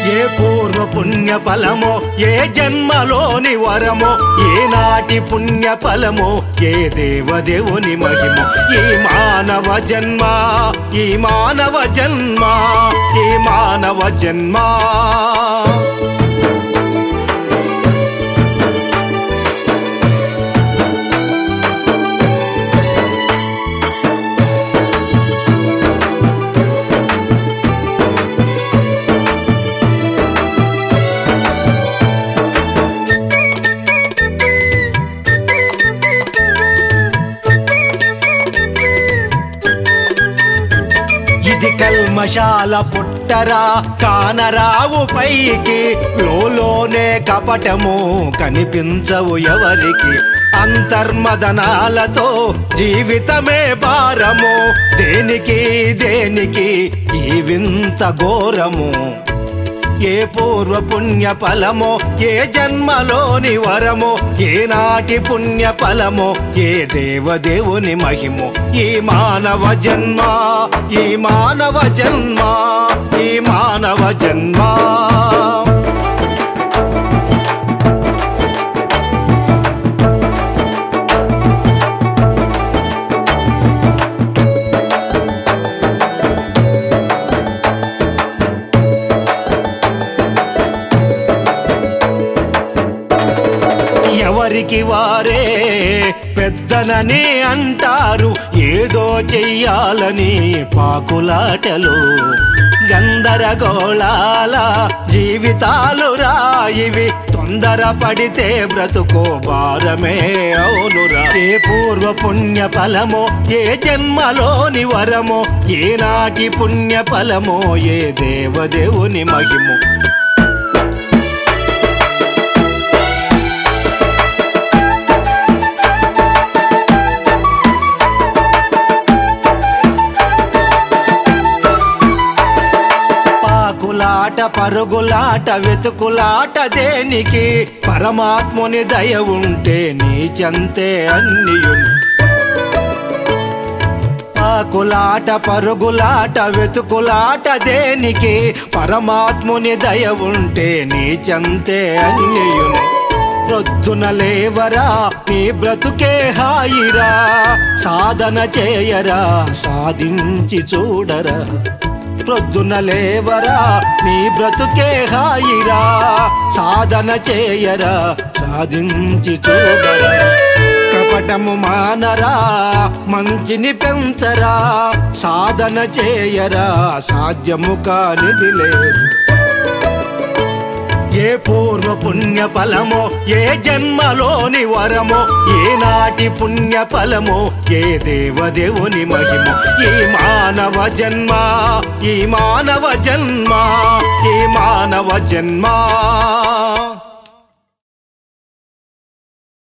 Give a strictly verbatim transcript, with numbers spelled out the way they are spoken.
ఏ పూర్వ పుణ్య ఫలమో ఏ జన్మలోని వరమో ఏ నాటి పుణ్య ఫలమో ఏ దేవదేవుని మహిమో ఈ మానవ జన్మ ఈ మానవ జన్మ ఈ మానవ జన్మ ఇది కల్మశాల పుట్టరా కానరావు పైకి లోలోనే కపటము కనిపించవు ఎవరికి అంతర్మదనాలతో జీవితమే భారము దేనికి దేనికి ఈ వింత ఘోరము ఏ పూర్వ పుణ్య ఫలమో ఏ జన్మలోని వరమో ఏ నాటి పుణ్య ఫలమో ఏ దేవదేవుని మహిమో ఈ మానవ జన్మ ఈ మానవ జన్మ ఈ మానవ జన్మ ఎవరికి వారే పెద్దనని అంటారు ఏదో చెయ్యాలని పాకులాటలు గందరగోళాల జీవితాలు రాయివి తొందర పడితే బ్రతుకో భారమే అవునురా ఏ పూర్వ పుణ్య ఫలమో ఏ జన్మలోని వరమో ఏ నాటి పుణ్య ఫలమో ఏ దేవదేవుని మహిమో పాకులాట పరుగులాట వెతుకులాట దేనికి పరమాత్ముని దయ ఉంటే నీచంతే అన్నియుని పాకులాట పరుగులాట వెతుకులాట దేనికి పరమాత్ముని దయ ఉంటే నీచంతే అన్నియుని ప్రొద్దున లేవరా నీ బ్రతుకే హాయిరా సాధన చేయరా సాధించి చూడరా ప్రొద్దున లేవరా నీ బ్రతుకే హాయిరా సాధన చేయరా సాధించి చూడరా కపటము మానరా మంచిని పెంచరా సాధన చేయరా సాధ్యము కానిది లేదు ఏ పూర్వ పుణ్య ఫలమో ఏ జన్మలోని వరమో ఏ నాటి పుణ్య ఫలమో ఏ దేవదేవుని మహిమో ఈ మానవ జన్మ ఈ మానవ జన్మ ఈ మానవ జన్మ